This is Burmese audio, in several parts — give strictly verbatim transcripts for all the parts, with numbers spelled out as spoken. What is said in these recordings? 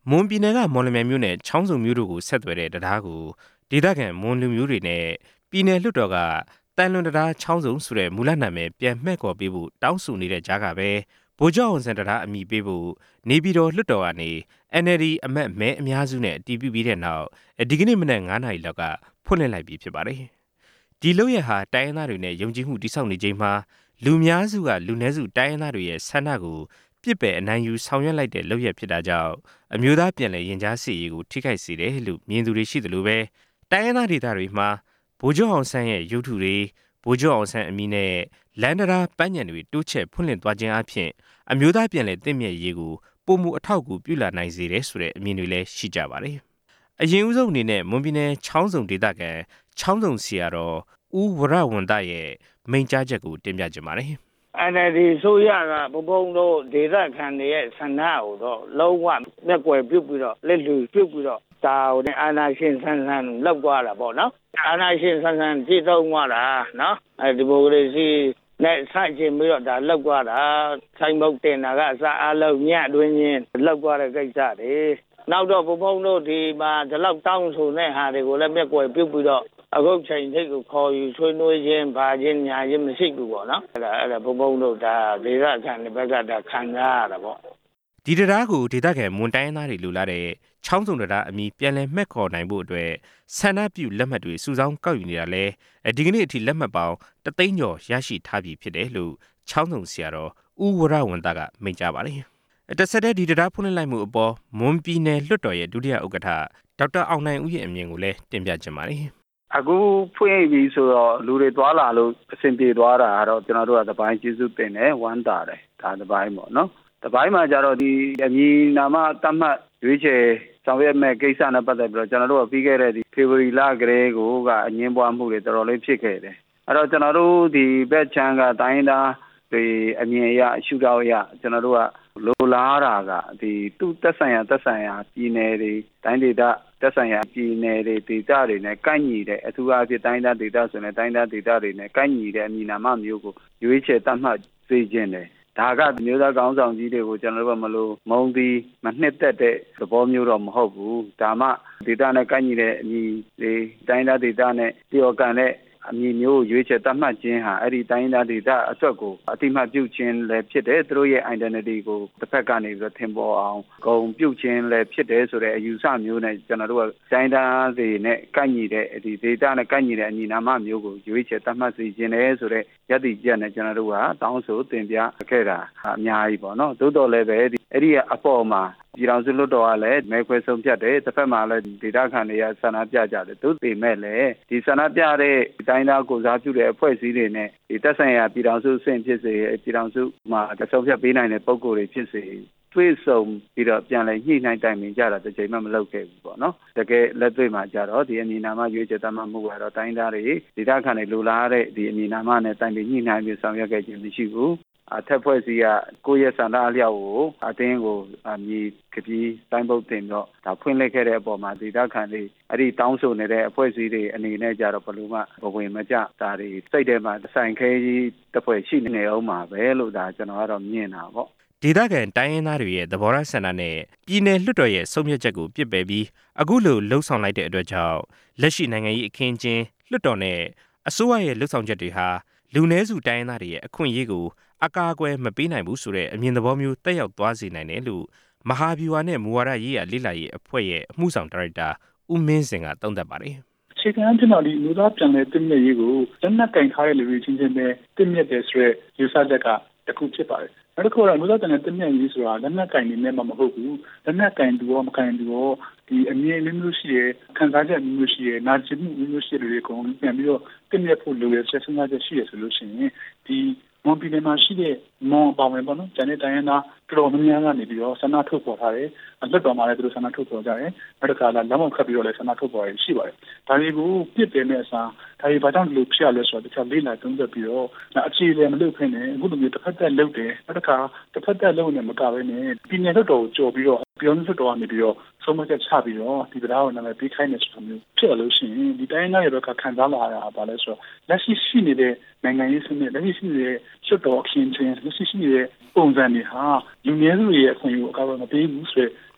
မွန်ပြည်နယ်ကမော်လမြိုင်မြို့နဲ့ချောင်းစုံမြို့တို့ကိုဆက်သွယ်တဲ့တရားကိုဒေသခံမွန်လူမျိုးတွေနဲ့ပြည်နယ်လွှတ်တော်ကတန်လွန်တရားချောင်းစုံဆိုတဲ့မူလနာမည်ပြန်မှဲ့ခေါ်ပေးဖို့တောင်းဆိုနေတဲ့ကြားကပဲဗိုလ်ချုပ်အောင်ဆန်းတရားအမိပေးဖို့နေပြည်တော်လွှတ်တော်ကနေ အန် အယ် ဒီ အမတ်မဲအများစုနဲ့အတည်ပြုပြီးတဲ့နောက်ဒီကနေ့မနက်ငါးနာရီလောက်ကဖွင့်လှစ်လိုက်ပြီဖြစ်ပါတယ်။ဒီလုပ်ရဟာတိုင်းရင်းသားတွေနဲ့ယုံကြည်မှုတည်ဆောက်နေချိန်မှာလူများစုကလူနည်းစုတိုင်းရင်းသားတွေရဲ့ဆန္ဒကိုပြစ်ပယ်အနိုင်ယူဆောင်ရွက်လိုက်တဲ့လုပ်ရဖြစ်တာကြောင့်အမျိုးသားပြန်လည်ရင်ကြားစေရေးကိုထိခိုက်စေတယ်လို့မြင်သူတွေရှိသလိုပဲတိုင်းရင်းသားဒေသတွေမှာဗိုလ်ချုပ်အောင်ဆန်းရဲ့ရုပ်ထုတွေဗိုလ်ချုပ်အောင်ဆန်းအမည်နဲ့လန်ဒရာပန်းညံတွေတိုးချဲ့ဖွင့်လှစ်သွားခြင်းအပြင်အမျိုးသားပြန်လည်တင့်မြတ်ရေးကိုပုံမှုအထောက်အကူပြုလာနိုင်စေတယ်ဆိုတဲ့အမြင်တွေလည်းရှိကြပါတယ်။အရင်ဦးဆုံးအနေနဲ့မွန်ပြည်နယ်ချောင်းစုံဒေသခံချောင်းစုံဆရာတော်ဦးဝရဝန္တရဲ့မိန့်ကြားချက်ကိုတင်ပြကြပါမယ်။အန် အယ် ဒီ ဆိုရကဘုံဘုံတို့ဒေသခံတွေရဲ့ဆန္ဒကိုတော့လုံးဝမျက်ကွယ်ပြုတ်ပြီးတော့လက်လူပြုတ်ပြီးတော့ဒါဟိုနဲ့အာနာရှင်ဆန်းဆန်းလောက်သွားတာပေါ့နော်အာနာရှင်ဆန်းဆန်းကြည့်တော့သွားတာနော်အဲဒီမိုကရေစီနဲ့ဆက်ကျင်ပြီးတော့ဒါလောက်သွားတာဆိုင်မုတ်တင်တာကအစားအလုံးညအတွင်းချင်းလောက်သွားတဲ့ကိစ္စတွေနောက်တော့ဘုံဘုံတို့ဒီမှာဒီလောက်တောင်းဆိုတဲ့ဟာတွေကိုလည်းမျက်ကွယ်ပြုတ်ပြီးတော့အခုချိန်ထိတ်ကိုခေါ်ယူဆွေးနွေးခြင်းဗာခြင်းညာခြင်းမရှိဘူးပေါ့နော်အဲ့ဒါအဲ့ဒါဘုံဘုံတို့ဒါဒေသခံတွေဘက်ကဒါခံစားရတာပေါ့ဒီတရားကိုဒေသခံမွန်တိုင်းသားတွေလူလာတဲ့ချောင်းစုံတရားအမိပြန်လည်မှတ်ခေါ်နိုင်ဖို့အတွက်ဆန္ဒပြုလက်မှတ်တွေစုဆောင်းကောက်ယူနေတာလဲဒီကနေ့အထိလက်မှတ်ပေါင်းတသိန်းကျော်ရရှိထားပြီဖြစ်တယ်လို့ချောင်းစုံဆရာတော်ဦးဝရဝန္တကမိန့်ကြားပါတယ်တဆက်တဲ့ဒီတရားဖွင့်လှစ်လိုက်မှုအပေါ်မွန်ပြည်နယ်လွှတ်တော်ရဲ့ဒုတိယဥက္ကဋ္ဌဒေါက်တာအောင်နိုင်ဦးရဲ့အမြင်ကိုလည်းတင်ပြချင်ပါတယ်အခုဖွင့်ပြီဆိုတော့လူတွေသွားလာလို့အဆင်ပြေသွားတာကတော့ကျွန်တော်တို့ကတပိုင်းကျေးဇူးတင်တယ်ဝမ်းသာတယ်ဒါတပိုင်းပေါ့နော်တပိုင်းမှာကျတော့ဒီအမည်နာမတတ်မှတ်ရွေးချယ်ဆောင်ရွက်မဲ့ကိစ္စနဲ့ပတ်သက်ပြီးတော့ကျွန်တော်တို့ကပြီးခဲ့တဲ့ဒီဖေဖော်ဝါရီလကလေးကိုကအငင်းပွားမှုတွေတော်တော်လေးဖြစ်ခဲ့တယ်အဲ့တော့ကျွန်တော်တို့ဒီဘက်ချမ်းကတိုင်းသားတွေအမြင်အရရှုထောင့်အရကျွန်တော်တို့ကလိုလားတာကဒီသူ့သက်ဆိုင်ရာသက်ဆိုင်ရာပြည်နယ်တွေတိုင်းဒေသသက်ဆိုင်ရာပြည်နယ်တွေဒေသတွေနဲ့ကိုက်ညီတဲ့အထူးအားဖြင့်တိုင်းသားဒေသဆိုရင်တိုင်းသားဒေသတွေနဲ့ကိုက်ညီတဲ့အမည်နာမမျိုးကိုရွေးချယ်သတ်မှတ်စေခြင်းတယ်ဒါကမျိုးသားကောင်းဆောင်ကြီးတွေကိုကျွန်တော်တို့ကမလို့မုံသည်မနှစ်သက်တဲ့သဘောမျိုးတော့မဟုတ်ဘူးဒါမှဒေသနဲ့ကိုက်ညီတဲ့အမည်တွေတိုင်းသားဒေသနဲ့လျော်ကန်တဲ့အမည်မျိုးကိုရွေးချယ်သတ်မှတ်ခြင်းဟာအဲ့ဒီတိုင်းသားဒေသအတွက်ကိုအတိမတ်ပြုခြင်းလည်းဖြစ်တယ်သူတို့ရဲ့ identity ကိုတစ်ဖက်ကနေပြီးတော့ထင်ပေါ်အောင်ဂုဏ်ပြုခြင်းလည်းဖြစ်တယ်ဆိုတဲ့အယူဆမျိုးနဲ့ကျွန်တော်တို့ကတိုင်းသားတွေနဲ့ကိုက်ညီတဲ့ဒီဒေသနဲ့ကိုက်ညီတဲ့အမည်နာမမျိုးကိုရွေးချယ်သတ်မှတ်စေခြင်းလည်းဆိုတဲ့ယတ္တိကျက်နဲ့ကျွန်တော်တို့ကတောင်းဆိုတင်ပြခဲ့တာအများကြီးပေါ့နော်သို့တော်လည်းပဲအဲ့ဒီအပေါ်မှာပြည်တော်စုလွှတ်တော်ကလည်းမဲခွဲဆုံးဖြတ်တယ်တစ်ဖက်မှာလည်းဒေသခံတွေကဆန္ဒပြကြတယ်သို့ပေမဲ့လည်းဒီဆန္ဒပြတဲ့တိုင်းသားကိုစားပြုတဲ့အဖွဲ့အစည်းတွေနဲ့ဒီသက်ဆိုင်ရာပြည်တော်စုအဆင့်ဖြစ်စေပြည်တော်စုမှာတဆုံးဖြတ်ပေးနိုင်တဲ့ပုံကိုယ်တွေဖြစ်စေတွေ့ဆုံပြီးတော့ပြန်လည်ညှိနှိုင်းတိုင်ပင်ကြတာတစ်ချိန်မှမလုပ်ခဲ့ဘူးပေါ့နော်တကယ်လက်တွေ့မှာကြတော့ဒီအမည်နာမရွေးချယ်သတ်မှတ်မှုကတော့တိုင်းသားတွေဒေသခံတွေလိုလားတဲ့ဒီအမည်နာမနဲ့တိုင်ပင်ညှိနှိုင်းပြီးဆောင်ရွက်ခဲ့ခြင်းမရှိဘူးအထက်ဖွဲ့စည်းကကိုယ့်ရဲ့ဆန္ဒအလျောက်ကိုအတင်းကိုအမြည်ကပြီးတိုင်းပုတ်တင်တော့ဒါဖွင့်လှစ်ခဲ့တဲ့အပေါ်မှာဒေသခံတွေအဲ့ဒီတောင်းဆိုနေတဲ့အဖွဲ့အစည်းတွေအနေနဲ့ကြတော့ဘလို့မှဘဝင်မကြဒါတွေစိတ်ထဲမှာဆိုင်ခဲကြီးတစ်ဖွဲ့ရှိနေအောင်ပါပဲလို့ဒါကျွန်တော်ကတော့မြင်တာပေါ့ဒေသခံတိုင်းရင်းသားတွေရဲ့သဘောထားဆန္ဒနဲ့ပြည်내လွှတ်တော်ရဲ့ဆုံးဖြတ်ချက်ကိုပြစ်ပယ်ပြီးအခုလိုလှုံ့ဆော်လိုက်တဲ့အတွက်ကြောင့်လက်ရှိနိုင်ငံရေးအခင်းကျင်းလွှတ်တော်နဲ့အစိုးရရဲ့လှုံ့ဆော်ချက်တွေဟာလူနည်းစုတိုင်းရင်းသားတွေရဲ့အခွင့်အရေးကိုအကာအကွယ်မပေးနိုင်ဘူးဆိုတဲ့အမြင်သဘောမျိုးတက်ရောက်သွားစေနိုင်တယ်လို့မဟာဗျူဟာနဲ့မူဝါဒရေးရာလေ့လာရေးအဖွဲ့ရဲ့အမှုဆောင်ဒါရိုက်တာဦးမင်းစင်ကသုံးသပ်ပါတယ်အခြေခံအဖြစ်တော့ဒီလူသားပြန်လည်တည်မြဲရေးကိုလက်နက်ကင်ထားတဲ့လူတွေချင်းချင်းပဲတည်မြဲတယ်ဆိုရဲယူဆချက်ကတခုဖြစ်ပါတယ်နောက်တစ်ခုကတော့လူသားပြန်လည်တည်မြဲရေးဆိုတာလက်နက်ကင်နေနဲ့မှမဟုတ်ဘူးလက်နက်ကင်သူရောမကင်သူရောဒီအမြင်မျိုးမျိုးရှိရဲ့ခံစားချက်မျိုးမျိုးရှိရဲ့နာကျင်မှုမျိုးမျိုးရှိတဲ့တွေကုန်ပြန်ပြီးတော့တည်မြဲဖို့လိုရဆက်စဉ်းစားချက်ရှိရဆိုလို့ရှိရင်ဒီမွန်ပြည်နယ်မှာရှိတဲ့မွန်ပေါဝင်ပေါ့နော်ကျန်တဲ့တိုင်းရင်းသားတော်တော်များများကနေပြီးတော့ဆန္ဒထုတ်ပေါ်ထားတယ်အလွတ်တော်မှာလည်းသူတို့ဆန္ဒထုတ်ပေါ်ကြတယ်နောက်တစ်ခါလာလက်မခတ်ပြီးတော့လည်းဆန္ဒထုတ်ပေါ်ရရှိပါတယ်ဒါတွေကိုပြစ်တယ်နဲ့အစားဒါတွေဘာကြောင့်ဒီလိုဖြစ်ရလဲဆိုတော့တခြားလေးလာသုံးသပ်ပြီးတော့အခြေအနေမလုပ်ဖ ೇನೆ အခုလိုမျိုးတစ်ဖက်သက်လုပ်တယ်နောက်တစ်ခါတစ်ဖက်သက်လုပ်နေမှာကပဲနဲ့ပြည်နယ်တော်ကိုကြော်ပြီးတော့ပြောင်းစွတ်တော်ကနေပြီးတော့ဆုံးမချက်ချပြီးတော့ဒီတရားကိုနာမည်ပေးခိုင်းနေဆိုတာမျိုးဖြစ်လို့ရှိရင်ဒီတိုင်းသားရဲ့ဘက်ကခံစားလာရတာပါလဲဆိုတော့လက်ရှိရှိနေတဲ့နိုင်ငံရေးစနစ်လက်ရှိရှိနေတဲ့စွတ်တော်အခင်းချင်းလက်ရှိရှိနေတဲ့ပုံစံတွေဟာလူမျိုးစုရဲ့အခွင့်အရေးကိုအကာအကွယ်မပေးဘူးဆိုတဲ့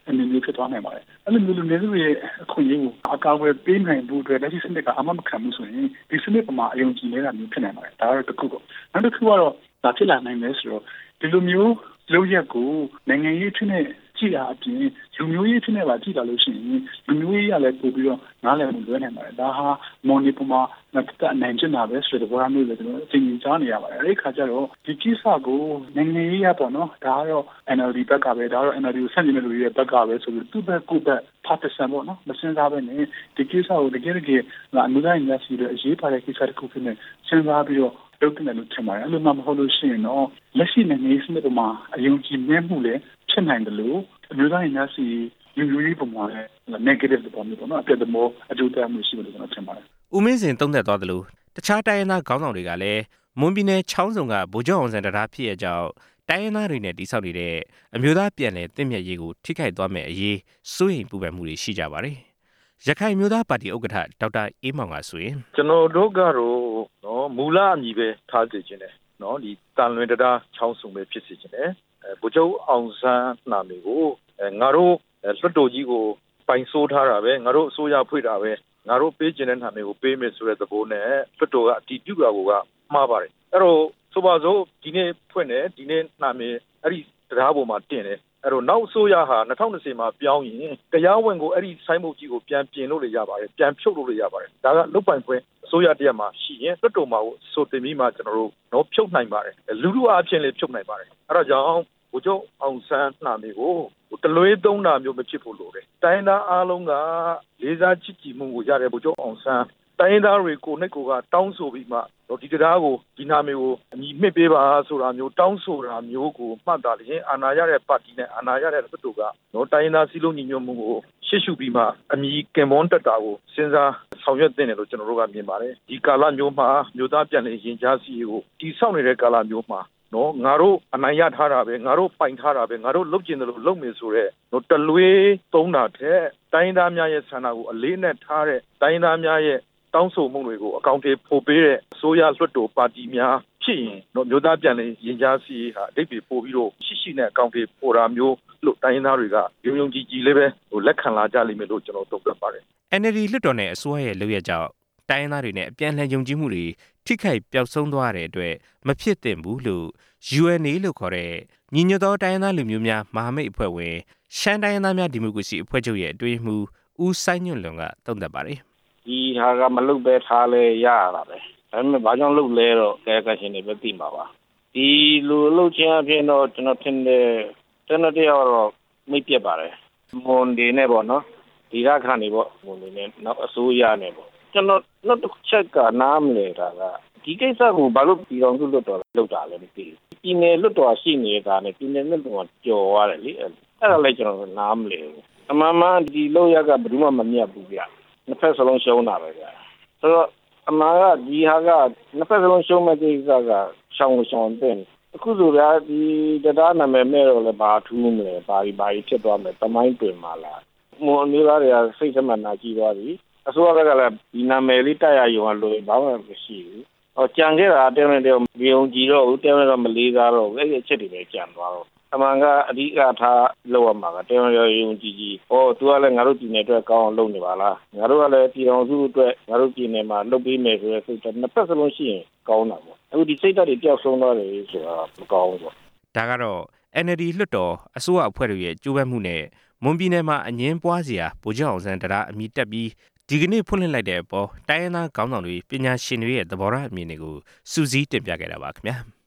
အမြင်မျိုးဖြစ်သွားနိုင်ပါတယ်အဲ့လိုမျိုးလူမျိုးတွေရဲ့အခွင့်အရေးကိုအကာအကွယ်ပေးနိုင်ဖို့အတွက်လက်ရှိစနစ်ကအမှမခံမှုဆိုရင်ဒီစနစ်ပေါ်မှာအယုံကြည်နေတာမျိုးဖြစ်နိုင်ပါတယ်ဒါကတော့တစ်ခုပေါ့နောက်တစ်ခုကတော့ဒါဖြစ်လာနိုင်တယ်ဆိုတော့ဒီလိုမျိုးလုံးရက်ကိုနိုင်ငံရေးဖြစ်နေကြည့်တာအပြင်လူမျိုးရေးဖြစ်နေပါကြည့်တာလို့ရှိရင်လူမျိုးရေးရလည်းပို့ပြီးတော့နားလည်မှုလွဲနိုင်ပါတယ်ဒါဟာမော်နီပေါ်မှာတက်နိုင်ချင်တာပဲဆိုတဲ့ဘောမျိုးလည်းကျွန်တော်အသိဉာဏ်ကြားနေရပါတယ်အဲ့ဒီခါကျတော့ဒီကိစ္စကိုနိုင်ငံရေးရပေါ့နော်ဒါကတော့ N L D ဘက်ကပဲဒါကတော့ N L D ကိုဆန့်ကျင်တဲ့လူတွေရဲ့ဘက်ကပဲဆိုပြီးသူ့ဘက်ကိုယ်ဘက် partisan ပေါ့နော်မစင်စားပဲနဲ့ဒီကိစ္စကိုတကယ်တကယ်အမှုတိုင်းရရှိတဲ့အရေးပါတဲ့ကိစ္စတစ်ခုဖြစ်နေစဉ်းစားပြီးတော့လုပ်တယ်လို့ထင်ပါတယ်အဲ့လိုမှမဟုတ်လို့ရှိရင်တော့လက်ရှိနိုင်ငံရေးစနစ်ပေါ်မှာအယုံကြည်မဲ့မှုလည်းဖြစ်နိုင်တယ်လို့အမျိုးသားရင်များစီယူယူရေးပုံမှာလည်း negative ပုံမျိုးပေါ့နော်အပြတ်သမောအကျိုးသက်မှုရှိတယ်လို့ကျွန်တော်ထင်ပါတယ်ဦးမင်းစင်သုံးသက်သွားတယ်လို့တခြားတိုင်းရင်းသားခေါင်းဆောင်တွေကလည်းမွန်ပြည်နယ်ချောင်းစုံကဗိုလ်ချုပ်အောင်ဆန်းတရားဖြစ်ရဲ့ကြောင့်တိုင်းရင်းသားတွေနဲ့တိစောက်နေတဲ့အမျိုးသားပြည်နယ်တင့်မြတ်ရေးကိုထိခိုက်သွားမယ်အရေးစိုးရိမ်ပူပန်မှုတွေရှိကြပါတယ်ရခိုင်မျိုးသားပါတီဥက္ကဋ္ဌဒေါက်တာအေးမောင်ကဆိုရင်ကျွန်တော်တို့ကတော့နော်မူလအမည်ပဲထားစေခြင်းတယ်နော်ဒီတန်လွင်တရားချောင်းစုံပဲဖြစ်စေခြင်းတယ်ဗိုလ်ချုပ်အောင်ဆန်းနာမည်ကိုငါတို့လွှတ်တော်ကြီးကိုပိုင်ဆိုးထားတာပဲငါတို့အစိုးရဖွဲ့တာပဲငါတို့ပေးခြင်းတဲ့နာမည်ကိုပေးမယ်ဆိုတဲ့သဘောနဲ့လွှတ်တော်ကအတည်ပြုတာကမှားပါတယ်အဲ့တော့ဆိုပါစို့ဒီနေ့ဖွင့်တယ်ဒီနေ့နာမည်အဲ့ဒီတရားပေါ်မှာတင်တယ်အဲ့တော့နောက်အစိုးရဟာ၂၀၂၀မှာပြောင်းရင်တရားဝင်ကိုအဲ့ဒီဆိုင်းဘုတ်ကြီးကိုပြန်ပြင်လို့ရပါတယ်ပြန်ဖြုတ်လို့ရပါတယ်ဒါကလုတ်ပိုင်ခွင့်အစိုးရတရက်မှာရှိရင်လွှတ်တော်မှာဆိုတင်ပြီးမှကျွန်တော်တို့တော့ဖြုတ်နိုင်ပါတယ်လူလူအားဖြင့်လည်းဖြုတ်နိုင်ပါတယ်အဲ့ဒါကြောင့်ဗိုလ်ချုပ်အောင်ဆန်းနာမည်ကိုတလွေးသုံးတာမျိုးမဖြစ်ဖို့လိုတယ်တိုင်းသားအားလုံးကလေးစားချစ်ကြည်မှုကိုရတဲ့ဗိုလ်ချုပ်အောင်ဆန်းတိုင်းသားတွေကိုနဲ့ကိုကတောင်းဆိုပြီးမှဒီတရားကိုဒီနာမည်ကိုအညီမှတ်ပေးပါဆိုတာမျိုးတောင်းဆိုတာမျိုးကိုမှတ်တာလျင်အာဏာရတဲ့ပါတီနဲ့အာဏာရတဲ့ပြည်သူကနော်တိုင်းသားစည်းလုံးညီညွတ်မှုကိုရှေ့ရှုပြီးမှအညီကင်မွန်တက်တာကိုစဉ်းစားဆောင်ရွက်သင့်တယ်လို့ကျွန်တော်တို့ကမြင်ပါတယ်ဒီကာလမျိုးမှာမျိုးသားပြန်လည်ရင်ကြားစီကိုတီဆောက်နေတဲ့ကာလမျိုးမှာနော်ငါတို့အနိုင်ရထားတာပဲငါတို့ပိုင်ထားတာပဲငါတို့လုပ်ကျင်တယ်လို့လုပ်မယ်ဆိုတော့နော်တလွေးသုံးတာတဲ့တိုင်းသားများရဲ့ဆန္ဒကိုအလေးနဲ့ထားတဲ့တိုင်းသားများရဲ့တောင်းဆိုမှုတွေကိုအကောင့်တွေပို့ပေးတဲ့အစိုးရလွှတ်တော်ပါတီများဖြစ်ရင်တော့မျိုးသားပြန်လည်ရင်ကြားစီဟာအဓိပ္ပာယ်ပို့ပြီးတော့ရှိရှိနဲ့အကောင့်တွေပို့တာမျိုးလို့တိုင်းသားတွေကယုံယုံကြည်ကြည်လေးပဲဟိုလက်ခံလာကြလိမ့်မယ်လို့ကျွန်တော်သုံးသပ်ပါတယ် N L D လွှတ်တော်နဲ့အစိုးရရဲ့လုပ်ရကြောင်းတိုင်းသားတွေနဲ့အပြန်လှန်ယုံကြည်မှုတွေထိခိုက်ပျောက်ဆုံးသွားတဲ့အတွက်မဖြစ်သင့်ဘူးလို့ U N A လို့ခေါ်တဲ့ညီညွတ်သောတိုင်းသားလူမျိုးများမဟာမိတ်အဖွဲ့ဝင်ရှမ်းတိုင်းသားများဒီမိုကရေစီအဖွဲ့ချုပ်ရဲ့အတွင်းမှုဦးဆိုင်ညွန့်လွန်ကသုံးသပ်ပါတယ်ဒီဟာကမလုပ်ပဲထားလဲရရတာပဲဒါပေမဲ့ဘာကြောင့်လုပ်လဲတော့ကဲကရှင်တွေပဲသိမှာပါဒီလိုလုပ်ခြင်းအဖြစ်တော့ကျွန်တော်ထင်တယ်ကျွန်တော်တရားတော့မိတ်ပြတ်ပါတယ်မွန်ဒီနဲ့ပေါ့နော်ဒီရခန့်နေပေါ့မွန်ဒီနဲ့နောက်အစိုးရနဲ့ပေါ့ကျွန်တော်နောက်တစ်ချက်ကနားမလဲတာကဒီကိစ္စကိုဘာလို့ပြည်တော်စုလွတ်တော်လောက်တာလဲမသိဘူးပြည်နယ်လွတ်တော်ရှိနေတာနဲ့ပြည်နယ်လွတ်တော်ကြော်သွားတယ်လေအဲ့ဒါလည်းကျွန်တော်နားမလဲဘူးအမှန်မှန်ဒီလောက်ရကဘယ်သူမှမမြတ်ဘူးဗျနှစ်ဖက်စလုံးရှုံးတာပဲဗျာဆိုတော့အမှန်ကဒီဟာကနှစ်ဖက်စလုံးရှုံးမဲ့ကိစ္စကရှောင်းရှောင်းတဲ့အခုဆိုရဒီတရားနာမည်မဲ့တော့လည်းဘာထူးမလဲဘာကြီးဘာကြီးဖြစ်သွားမယ်တမိုင်းတွင်မှာလားမွန်မျိုးသားတွေကစိတ်သမနာကြည့်သွားပြီအစိုးရဘက်ကလည်းဒီနာမည်လေးတက်ရရုံကလို့ဘာမှမရှိဘူးဟောကြံခဲ့တာတဲမတဲမယုံကြည်တော့ဦးတဲမတော့မလေးစားတော့အဲ့ဒီအချက်တွေပဲကြံသွားတော့အမှန်ကအဓိကထားလောက်ရမှာကတဲမယုံကြည်ကြည်ဟောသူကလည်းငါတို့ပြည်နယ်အတွက်ကောင်းအောင်လုပ်နေပါလားငါတို့ကလည်းပြည်တော်စုအတွက်ငါတို့ပြည်နယ်မှာလုပ်ပေးမယ်ဆိုတဲ့စိတ်ဓာတ်နှစ်ဖက်စလုံးရှိရင်ကောင်းတာပေါ့အခုဒီစိတ်ဓာတ်တွေပျောက်ဆုံးသွားတယ်ဆိုတာမကောင်းဘူးပေါ့ဒါကတော့ N L D လွှတ်တော်အစိုးရအဖွဲ့တွေရဲ့ကြိုးပမ်းမှုနဲ့မွန်ပြည်နယ်မှာအငင်းပွားစရာဗိုလ်ချုပ်အောင်ဆန်းတရားအမိတက်ပြီးဒီကနေ့ဖွင့်လှစ်လိုက်တဲ့အပေါ်တိုင်းရင်းသားခေါင်းဆောင်တွေပညာရှင်တွေရဲ့သဘောထားအမြင်တွေကိုစူးစီးတင်ပြခဲ့တာပါခင်ဗျာ